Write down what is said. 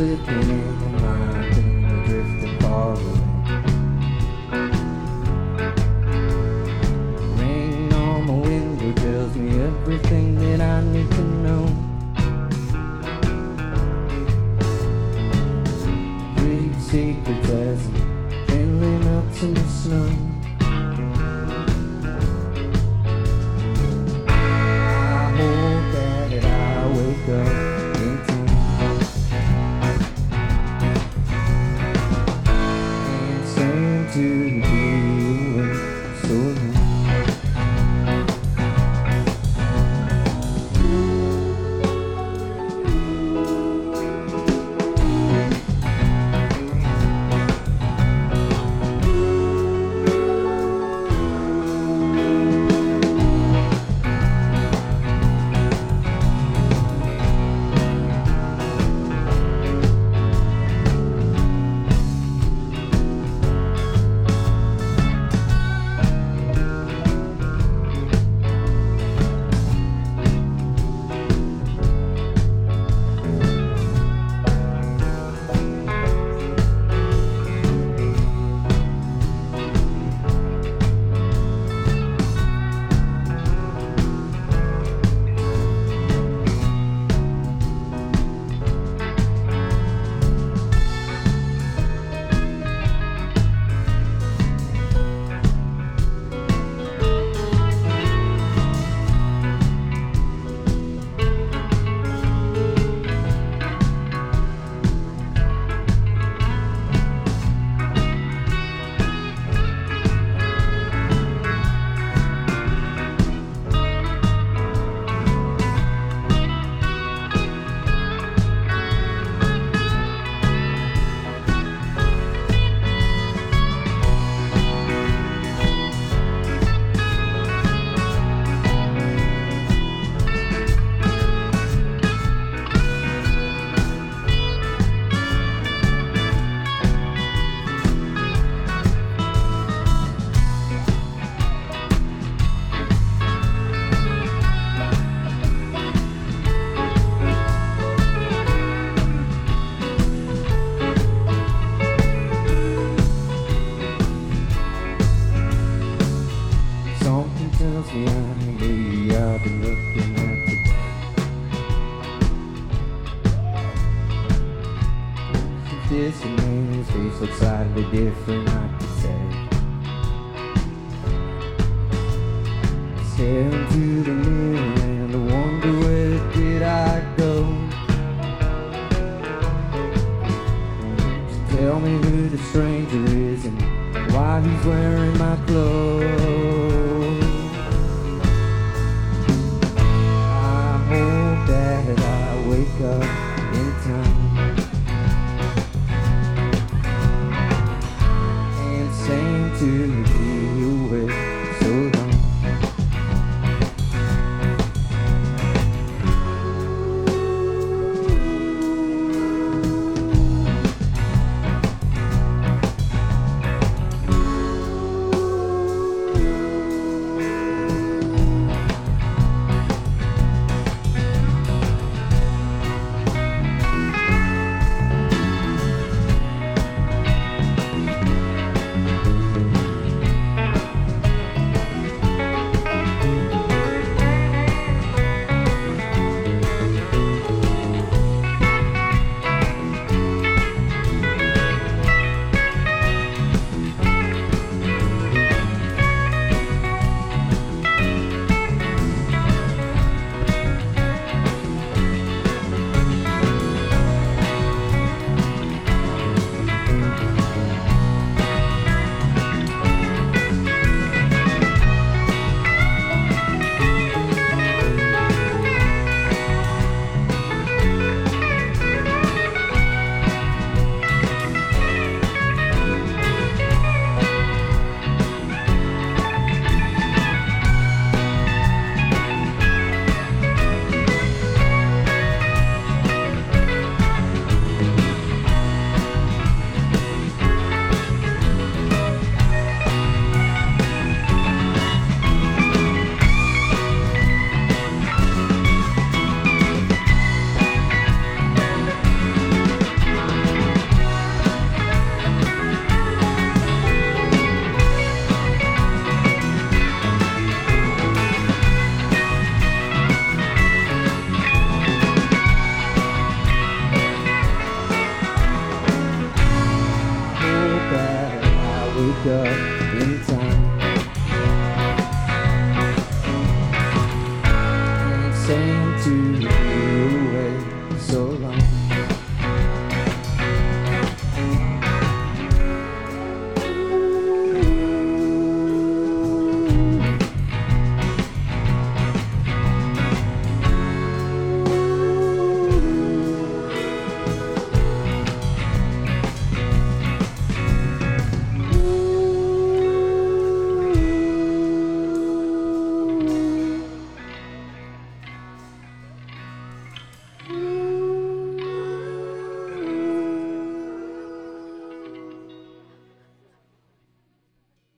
slipping in the mind and the drifting far away. Rain on my window tells me everything that I need to know. Pretty secrets as it gently melts in the snow. I hope that I wake up in time and seem to be away so long. Something tells me maybe I've been looking at the day. This and his face looks slightly different, I could say. I stare into the mirror and I wonder where did I go. So tell me who the stranger is and why he's wearing my clothes. I hope that I wake up in time and seem to be away so long. stuff.